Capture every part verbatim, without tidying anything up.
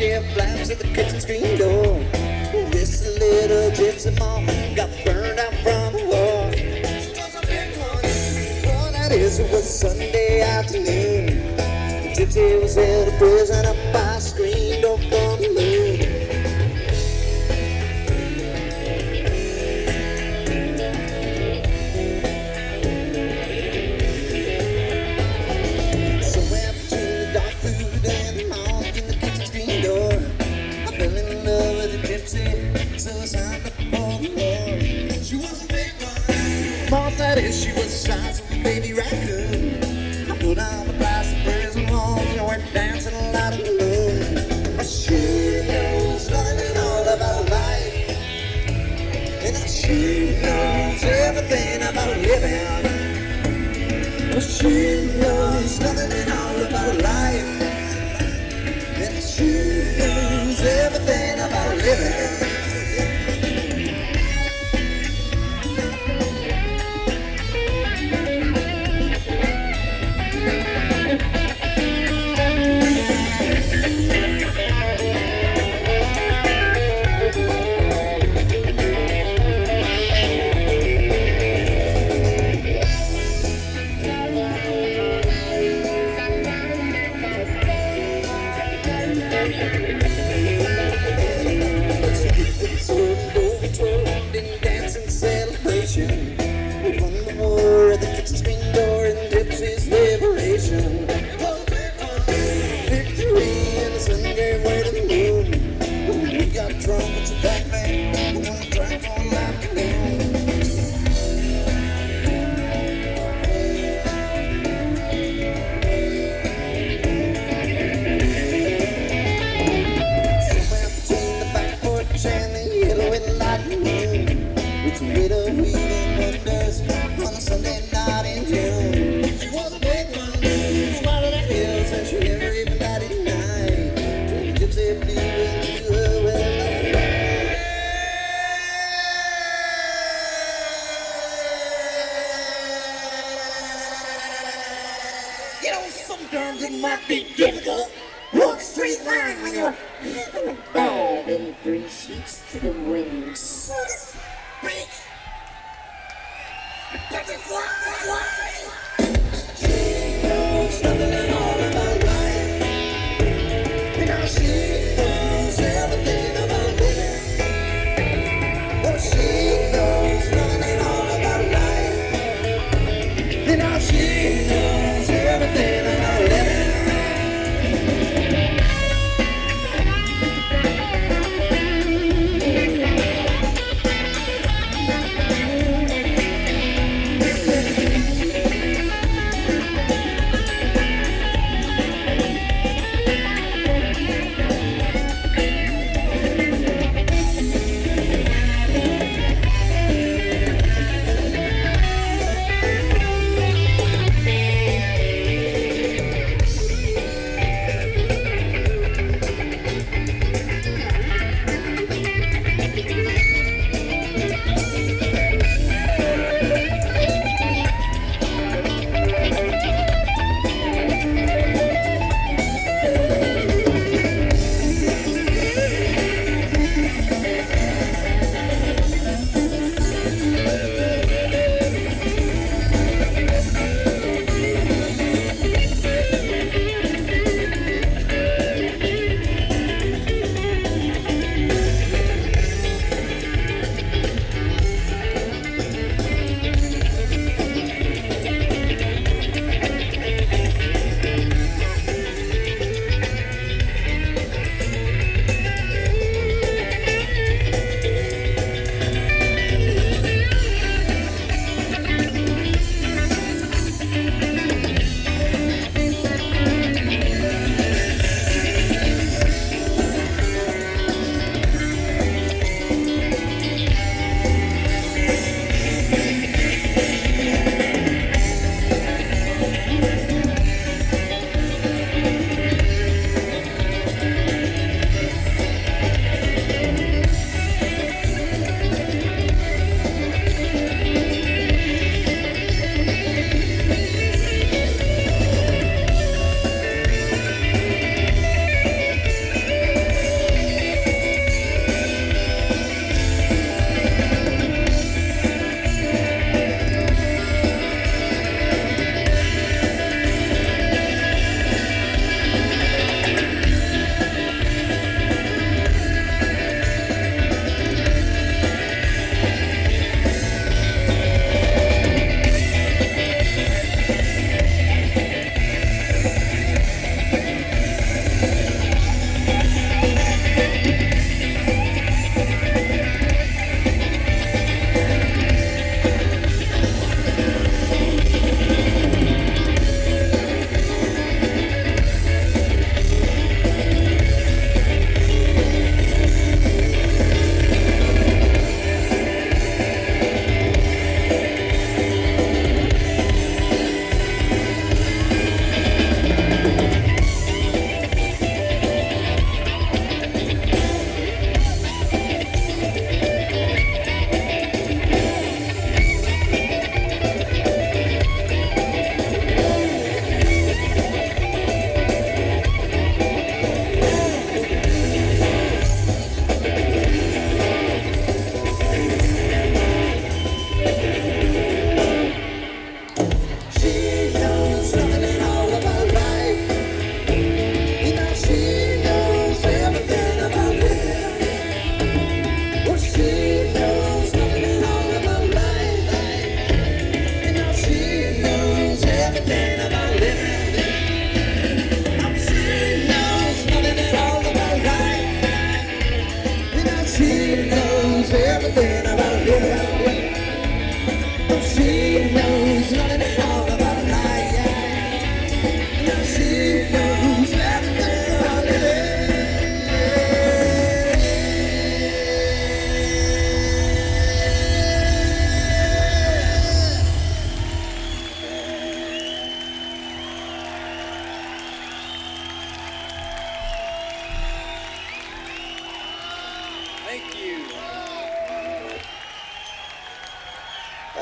yeah, flaps at the kitchen screen door. This little gypsy mom got burned out from the war. She was a big one. Oh, that is, it was Sunday afternoon. The gypsy was held in prison up by a screen door from the moon. That is, she was the size of a baby raccoon. I put on the plastic prison walls and went dancing a lot of the moon. Oh, she knows nothing at all about life, and she knows everything about living. Oh, she knows nothing at all about life, and she knows everything about living.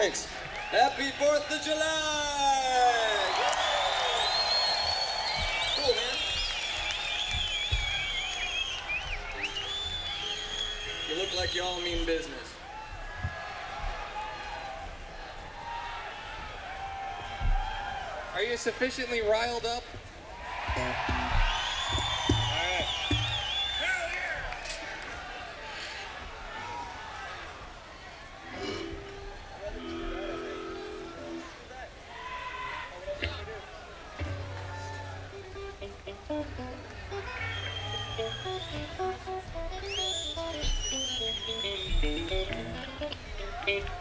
Thanks. Happy fourth of July! Cool, man. You look like you all mean business. Are you sufficiently riled up? Thank you.